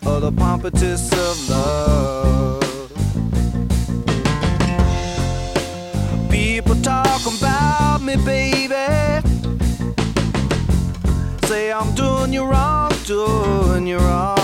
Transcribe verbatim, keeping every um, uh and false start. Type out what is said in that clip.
or the pompatus of love. People talk about me, baby, say I'm doing you wrong, doing you wrong.